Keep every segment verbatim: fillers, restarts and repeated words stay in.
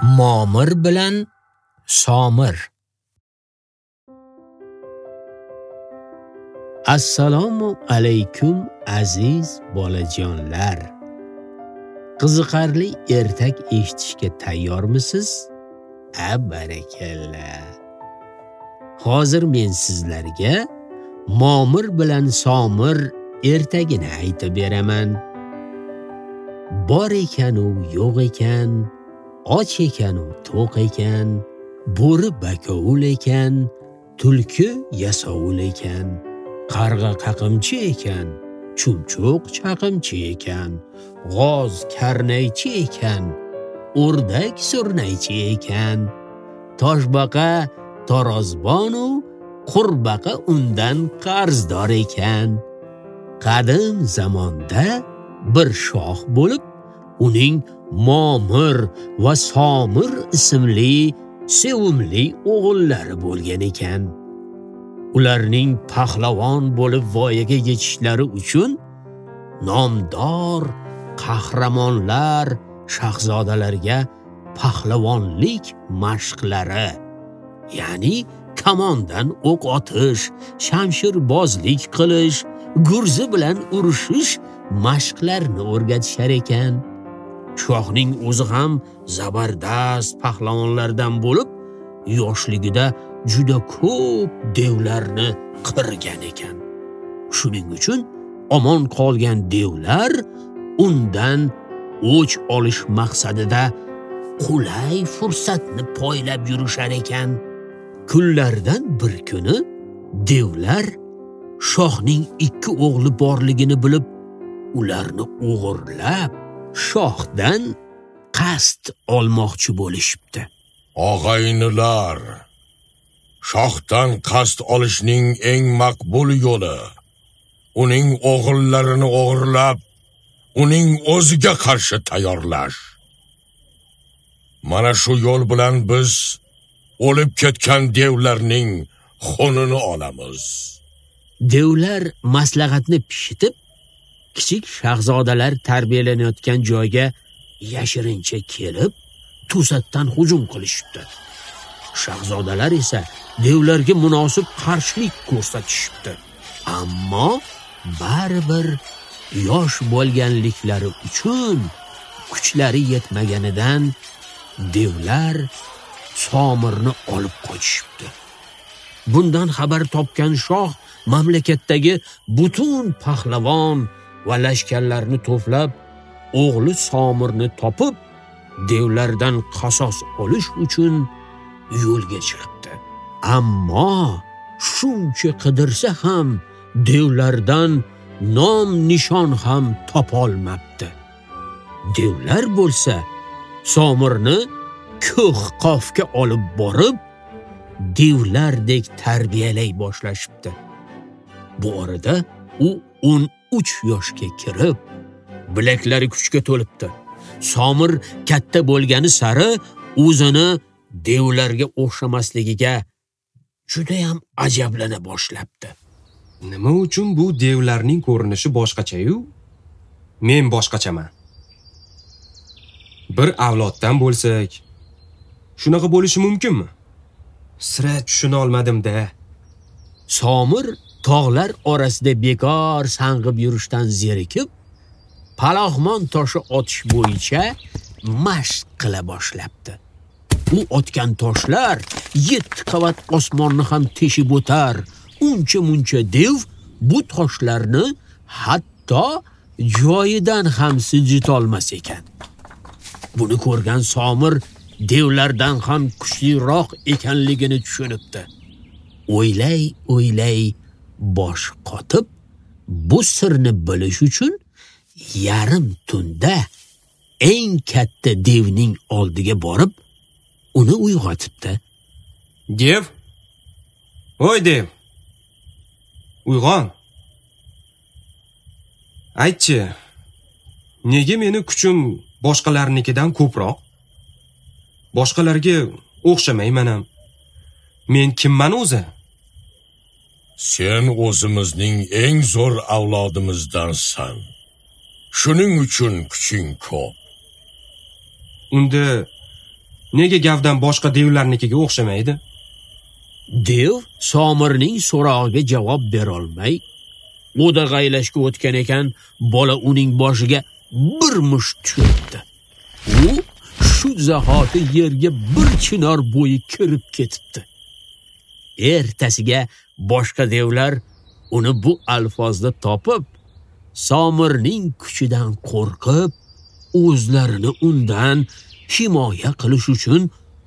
Momir bilan Somir. Assalomu alaykum aziz bolajonlar. Qiziqarli ertak eshitishga tayyormisiz? A barakalla. Hozir men sizlarga Momir bilan Somir ertagini aytib beraman. Bor ekan u yo'q ekan, och ekan u to'q ekan, bo'ri bakovul ekan, tulki yasovul ekan, qarg'a qaqimchi ekan, chumchuq chaqimchi ekan, g'oz karnaychi ekan, o'rdak surnaychi ekan, toshbaqa tarozbonu qurbaqa undan qarzdor ekan. Qadim zamonda bir shoh bo'lib, uning Momir va Somir ismli sevimli o'g'illari bo'lgan ekan. Ularning pahlavon bo'lib voyaga yetishlari uchun nomdor qahramonlar shahzodalarga pahlavonlik mashqlari, ya'ni kamondan o'q otish, shamshirbozlik qilish, gurzi bilan urishish mashqlarini o'rgatishar ekan. Shohning o'zi ham zabardast pahlavonlardan bo'lib, yoshligida juda ko'p devlarni qirgan ekan. Shuning uchun omon qolgan devlar undan o'ch olish maqsadida qulay fursatni poylab yurishar ekan. Kunlardan bir kuni devlar shohning ikki o'g'li borligini bilib, ularni o'g'irlab shohdan qasd olmoqchi bo'lishibdi. Og'aynilar, shohdan qasd olishning eng maqbul yo'li uning o'g'illarini o'g'irlab, uning o'ziga qarshi tayyorlash. Mana shu yo'l bilan biz o'lib ketgan devlarning xonini olamiz. Devlar maslahatni pishitib, kichik shahzodalar tarbiyalanayotgan joyga yashirincha kelib, to'satdan hujum qilishibdi. Shahzodalar esa devlarga munosib qarshilik ko'rsatishibdi. Ammo baribir yosh bo'lganliklari uchun kuchlari yetmaganidan devlar Somirni olib qochishibdi. Bundan xabar topgan shoh mamlakatdagi butun pahlavon va lashkarlarni to'plab, o'g'li Somirni topib, devlardan qasos olish uchun yo'lga chiqibdi. Ammo shuncha qidirsa ham devlardan nom nishon ham topolmabdi. Devlar bo'lsa Somirni ko'h qofga olib borib, devlardek tarbiyalay boshlashibdi. Bu orada u o'n uch yoshga kirib, bilaklari kuchga to'libdi. Somir katta bo'lgani sari o'zini devlarga o'xshamasligiga juda ham ajablana boshlabdi. Nima uchun bu devlarning ko'rinishi boshqacha-yu, men boshqachaman? Bir avloddan bo'lsak, shunaqa bo'lishi mumkinmi? Sira tushuna olmadim-da. Somir tog'lar orasida bekor sang'ib yurishdan zerikib, paloxmon toshi otish bo'yicha mashq qila boshlabdi. U otgan toshlar yetti qavat osmonni ham teshib o'tar. Uncha-muncha dev bu toshlarni hatto joyidan ham siljitolmas ekan. Buni ko'rgan Somir devlardan ham kuchliroq ekanligini tushunibdi. O'ylay, o'ylay bosh qotib, bu sirni bilish uchun yarim tunda eng katta devning oldiga borib, uni uyg'otibdi. Dev? Voy dev. Uyg'on. Aytchi, nega meni kuchim boshqalarnikidan ko'proq? Boshqalarga o'xshamayman ham. Men kimman o'zi? Sen o'zimizning eng zo'r avlodimizdansan. Shuning uchun kuching ko'p. Unda nega gavdan boshqa devlarnikiga o'xshamaydi? Dev Somirning so'rog'iga javob bera olmay, o'dag'aylashga o'tgan ekan, bola uning boshiga bir musht tushirdi. U shu zahoti yerga bir chinor bo'yi kirib ketibdi. Ertasiga boshqa devlar uni bu alfozda topib, Somirning kuchidan qo'rqib, o'zlarini undan himoya qilish uchun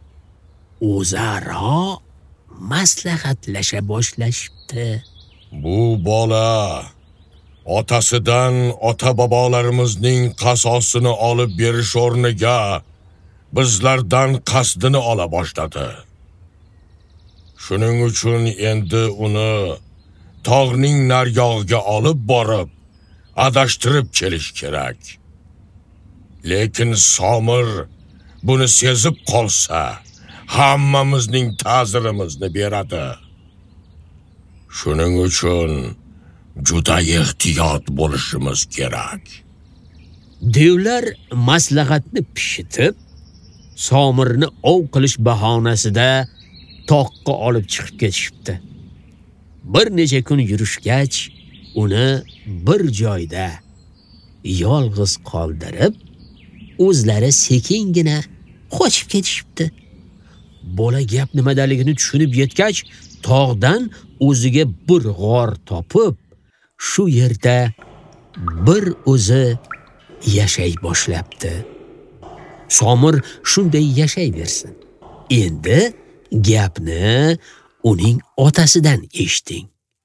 o'zaro maslahatlasha boshlashibdi. Bu bola otasidan ota-bobolarimizning qasosini olib berish o'rniga bizlardan qasdini ola boshladi. Shuning uchun endi uni tog'ning naryog'iga olib borib, adashtirib kelish kerak. Lekin Somir buni sezib qolsa, hammamizning ta'zirimizni beradi. Shuning uchun juda ehtiyot bo'lishimiz kerak. Devlar maslahatni pishitib, Somirni ov qilish bahonasida toqqa olib chiqib ketishibdi. Bir necha kun yurishgach, uni bir joyda yolg'iz qoldirib, o'zlari sekingina qochib ketishibdi. Bola gap nimadaligini tushunib yetgach, tog'dan o'ziga bir g'or topib, shu yerda bir o'zi yashay boshlabdi. Somir shunday yashayversin. Endi gapni uning otasidan eshiting.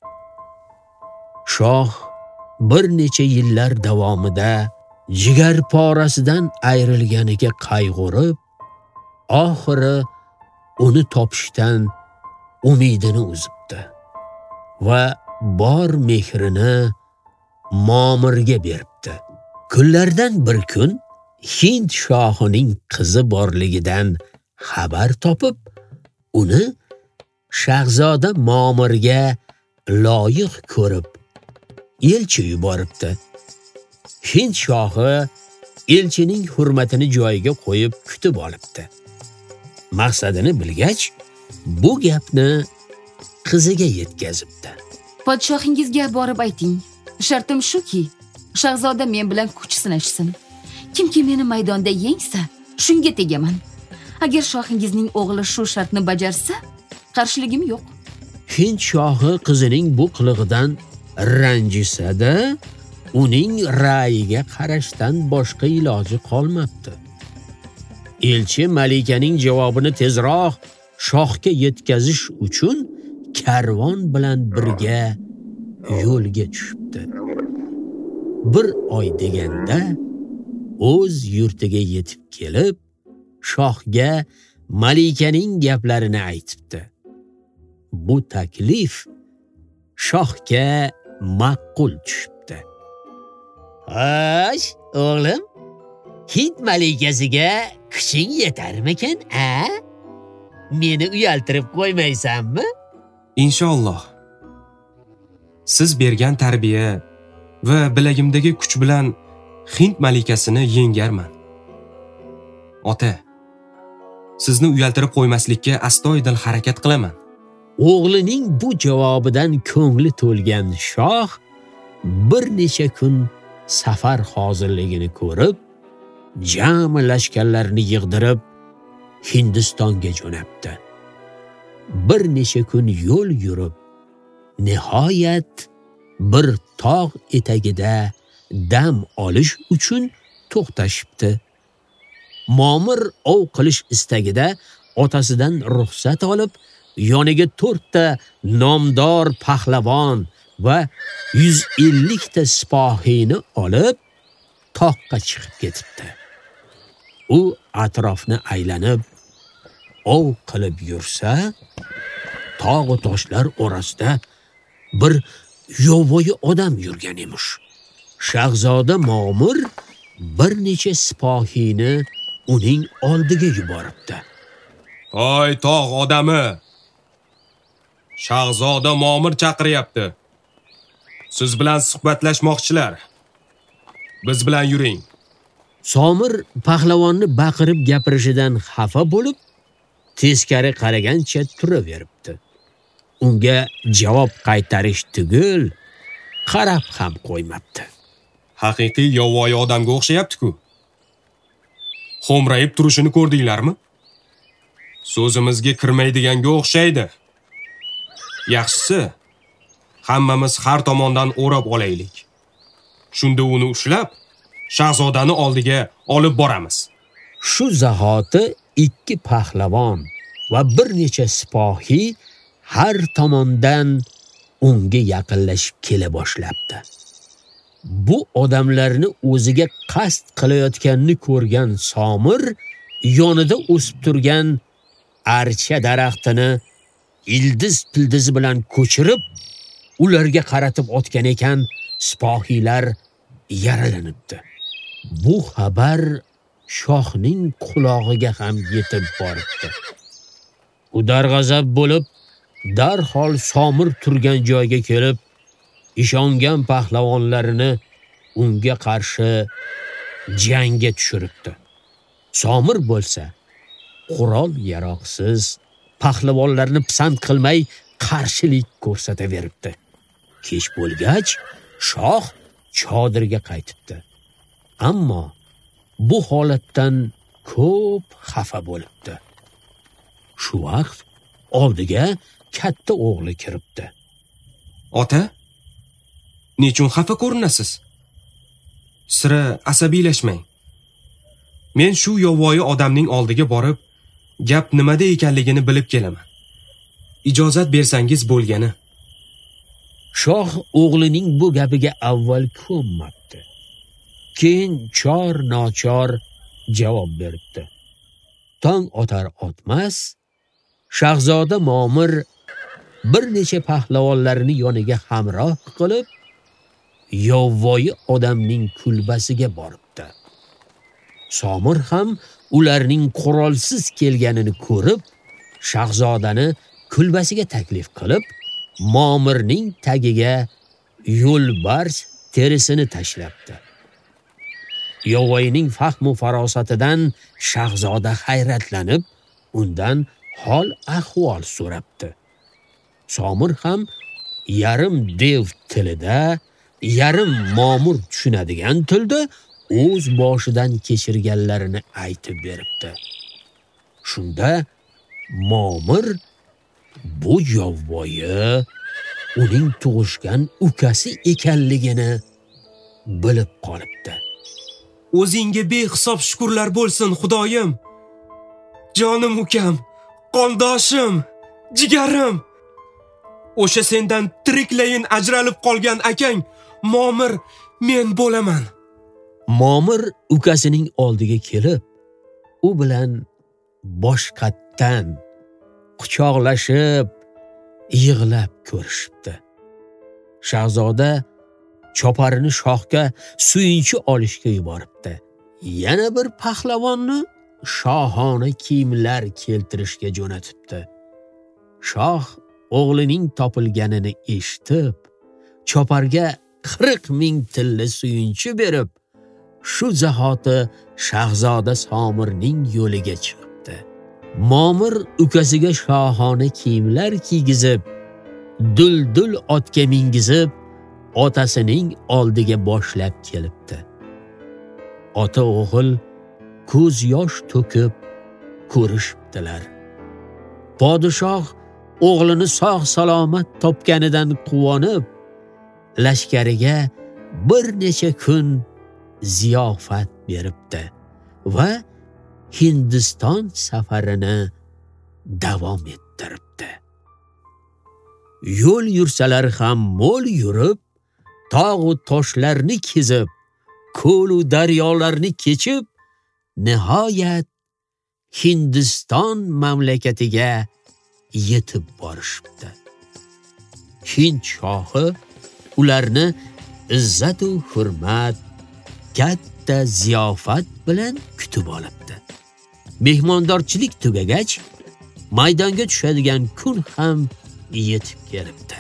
Shoh bir necha yillar davomida jigar porasidan ayrilganiga qayg'urib, oxiri uni topishdan umidini uzibdi va bor mehrini Momirga beribdi. Kunlardan bir kun Hind shohining qizi borligidan xabar topib, uni shahzoda Momirga loyiq ko'rib elchi yuboribdi. Hind shohi elchining hurmatini joyiga qo'yib kutib olibdi. Maqsadini bilgach, bu gapni qiziga yetkazibdi. Podshohingizga borib ayting. Shartim shuki, shahzoda men bilan kuch sinashsin. Kimki meni maydonda yengsa, shunga tegaman. Agar shohingizning o'g'li shu shartni bajarsa, qarshiligim yo'q. Hind shohi qizining bu qilig'idan ranjisada, uning ra'yiga qarashdan boshqa iloji qolmabdi. Elchi malikaning javobini tezroq shohga yetkazish uchun karvon bilan birga yo'lga tushibdi. Bir oy deganda o'z yurtiga yetib kelib, shohga malikaning gaplarini aytibdi. Bu taklif shohga ma'qul tushibdi. "Xo'sh, o'g'lim, Hind malikasiga kuching yetarmikan, a? Meni uyaltirib qo'ymaysanmi?" Inshaalloh. Siz bergan tarbiya va bilagimdagi kuch bilan Hind malikasini yengarman. Ota, sizni uyaltirib qo'ymaslikka astoydil harakat qilaman. O'g'lining bu javobidan ko'ngli to'lgan shoh bir necha kun safar hozirligini ko'rib, jami lashkarlarni yig'dirib Hindistonga jo'nabdi. Bir necha kun yo'l yurib, nihoyat bir tog' etagida dam olish uchun to'xtashibdi. Momir ov qilish istagida otasidan ruxsat olib, yoniga to'rtta nomdor pahlavon va yuz ellik ta sipohiyni olib toqqa chiqib ketibdi. U atrofni aylanib ov qilib yursa, tog' va toshlar orasida bir yovvoyi odam yurgan emish. Shahzoda Momir bir necha sipohiyni uning oldiga yuboribdi. "Voy tog' odami! Shahzoda Momir chaqiryapti. Siz bilan suhbatlashmoqchilar. Biz bilan yuring. Somir pahlavonni baqirib gapirishidan xafa bo'lib, teskari qaragancha turaveribdi. Unga javob qaytarish tugul, qarab ham qo'ymabdi. Haqiqiy yovvoyi odamga o'xshayapti-ku. Xo'mrayib turishini ko'rdinglarmi? So'zimizga kirmaydiganga o'xshaydi. Yaxshisi, hammamiz har tomondan o'rab olaylik. Shunda uni ushlab, shahzodani oldiga olib boramiz. Shu zahoti ikki pahlavon va bir necha sipohiy har tomondan unga yaqinlashib kela boshlabdi. Bu odamlarni o'ziga qasd qilayotganini ko'rgan Somir yonida o'sib turgan archa daraxtini ildiz pildizi bilan ko'chirib, ularga qaratib otgan ekan, sipohiylar yaralanibdi. Bu xabar shohning qulog'iga ham yetib boribdi. U darg'azab bo'lib, darhol Somir turgan joyga kelib, ishongan pahlavonlarini unga qarshi jangga tushiribdi. Somir bo'lsa, qurol yaroqsiz pahlavonlarni pisand qilmay qarshilik ko'rsataveribdi. Kech bo'lgach, shoh chodirga qaytibdi. Ammo bu holatdan ko'p xafa bo'libdi. Shu vaqt oldiga katta o'g'li kiribdi. Ota, nechun xafa ko'rinasiz? Sira asabiylashmang. Men shu yovvoyi odamning oldiga borib, gap nimada ekanligini bilib kelaman. Ijozat bersangiz bo'lgani. Shoh o'g'lining bu gapiga avval ko'nmabdi. Keyin chor nochor javob beribdi. Tong otar otmas, shahzoda Momir bir necha pahlavonlarini yoniga hamroh qilib, yovvoyi odamning kulbasiga boribdi. Somir ham ularning qurolsiz kelganini ko'rib, shahzodani kulbasiga taklif qilib, Momirning tagiga yo'lbars terisini tashlabdi. Yovvoyining fahmu farosatidan shahzoda hayratlanib, undan hol ahvol so'rabdi. Somir ham yarim dev tilida, yarim Momir tushunadigan tilda o'z boshidan kechirganlarini aytib beribdi. Shunda Momir bu yovvoyi uning tug'ishgan ukasi ekanligini bilib qolibdi. O'zingga behisob shukrlar bo'lsin, Xudoyim. Jonim ukam, qondoshim, jigarim. O'sha sendan tiriklayin ajralib qolgan akang Momir men bo'laman. Momir ukasining oldiga kelib, u bilan boshqatdan quchoqlashib, yig'lab ko'rishibdi. Shahzoda choparini shohga suyunchi olishga yuboribdi. Yana bir pahlavonni shohona kiyimlar keltirishga jo'natibdi. Shoh o'g'lining topilganini eshitib, choparga qirq ming tilla suyunchi berib, shu zahoti shahzoda Somirning yo'liga chiqibdi. Momir ukasiga shohona kiyimlar kiygizib, duldul otga mingizib, otasining oldiga boshlab kelibdi. Ota o'g'il ko'z yosh to'kib ko'rishibdilar. Podshoh o'g'lini sog' salomat topganidan quvonib, lashkariga bir necha kun ziyofat beribdi va Hindiston safarini davom ettiribdi. Yo'l yursalar ham mo'l yurib, tog' va toshlarni kezib, ko'l va daryolarni kechib, nihoyat Hindiston mamlakatiga yetib borishibdi. Hind shohi ularni izzat va hurmat, katta ziyofat bilan kutib olibdi. Mehmondorchilik tugagach, maydonga tushadigan kun ham yetib kelibdi.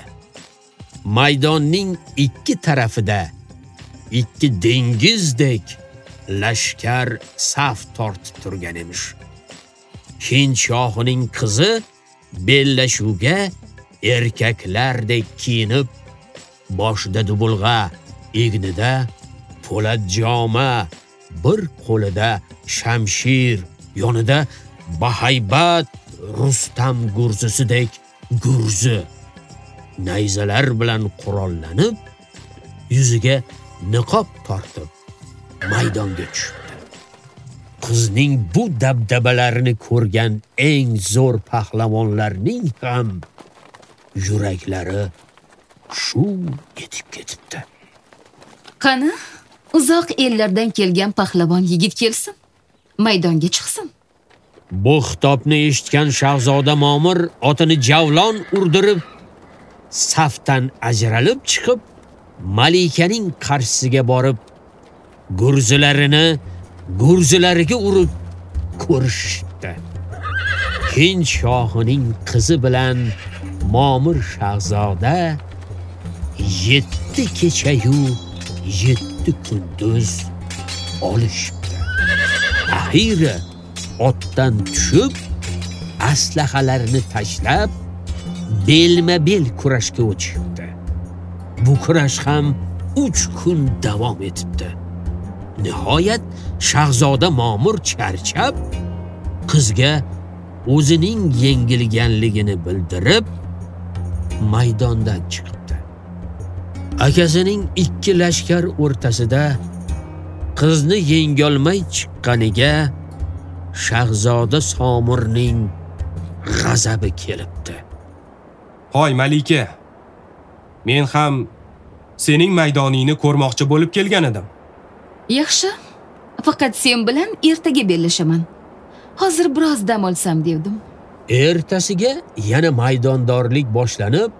Maydonning ikki tarafida ikki dengizdek lashkar saf tortib turgan emish. Hind shohining qizi bellashuvga erkaklardek kiyinib, boshida dubulg'a, egnida po'lat joma, bir qo'lida shamshir, yonida bahaybat Rustam gurzisidek gurzi, nayzalar bilan qurollanib, yuziga niqob tortib maydonga tushdi. Qizning bu dabdabalarini ko'rgan eng zo'r pahlavonlarning ham yuraklari shuv etib ketibdi. Qani, uzoq ellardan kelgan pahlavon yigit kelsin, maydonga chiqsin. Bu xitobni eshitgan shahzoda Momir otini javlon urdirib, safdan ajralib chiqib, malikaning qarshisiga borib, gurzilarini gurzilariga urib ko'rishdi. Hind shohining qizi bilan Momir shahzoda yetti kecha-yu yetti kunduz olishibdi. Axiri otdan tushib, aslahalarini tashlab, belma-bel kurashga o'tishibdi. Bu kurash ham uch kun davom etibdi. Nihoyat shahzoda Momir charchab, qizga o'zining yengilganligini bildirib, maydondan chiqibdi. Akasining ikki lashkar o'rtasida qizni yengolmay chiqqaniga shahzoda Somirning g'azabi kelibdi. Hoy malika, men ham sening maydoningni ko'rmoqchi bo'lib kelgan edim. Yaxshi, faqat sen bilan ertaga bellashaman. Hozir biroz dam olsam devdim. Ertasiga yana maydondorlik boshlanib,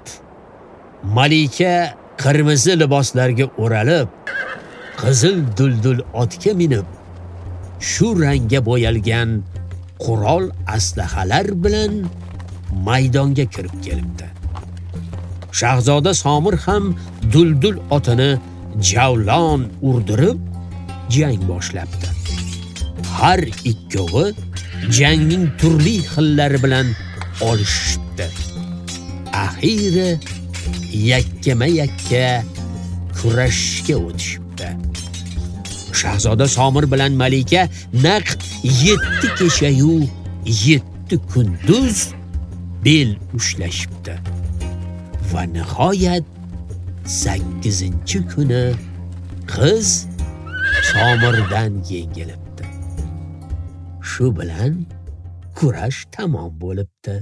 malika qirmizi liboslarga o'ralib, qizil duldul otga minib, shu rangga bo'yalgan qurol aslahalar bilan maydonga kirib kelibdi. Shahzoda Somir ham duldul otini javlon urdirib jang boshlabdi. Har ikkovi jangning turli xillari bilan olishibdi. Axiri yakkama-yakka kurashga o'tishibdi. Shahzoda Somir bilan malika naq yetti kecha-yu yetti kunduz bel ushlashibdi. Va nihoyat sakkizinchi kuni qiz Somirdan yengilibdi. Shu bilan kurash tamom bo'libdi.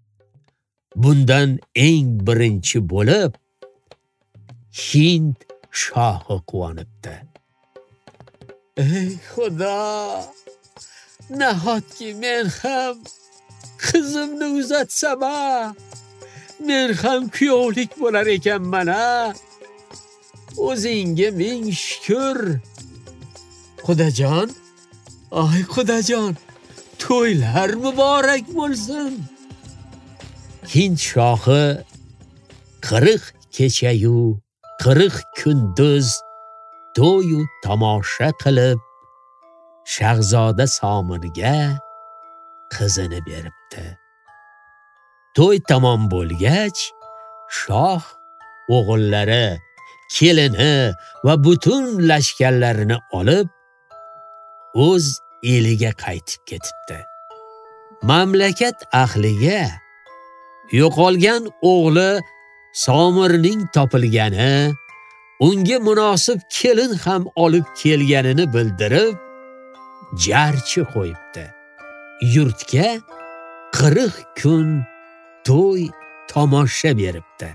Bundan eng birinchi bo'lib Hind shohi quvonibdi. Ey Xudo, nahotki men ham qizimni uzatsam-a, men ham kuyovlik bo'lar ekanman-a. O'zingga ming shukr. Xudojon, ay Xudojon, to'ylar muborak bo'lsin. Hind shohi qirq kecha-yu qirq kunduz to'yu tomosha qilib, shahzoda Somirga qizini beribdi. To'y tamom bo'lgach, shoh o'g'illari, kelini va butun lashkarlarini olib o'z eliga qaytib ketibdi. Mamlakat ahliga yo'qolgan o'g'li Somirning topilgani, unga munosib kelin ham olib kelganini bildirib, jarchi qo'yibdi. Yurtga qirq kun to'y tomosha beribdi.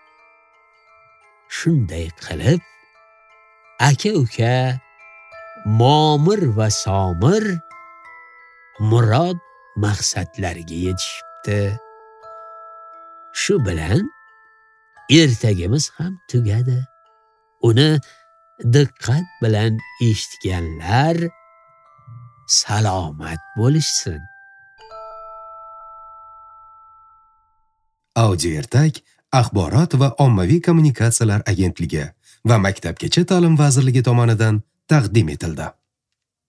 Shunday qilib, aka-uka Momir va Somir murod maqsadlariga yetishibdi. Shu bilan ertagimiz ham tugadi. Uni diqqat bilan eshitganlar salomat bo'lishsin. Audio ertak Axborot va ommaviy kommunikatsiyalar agentligi va Maktabgacha ta'lim vazirligi tomonidan taqdim etildi.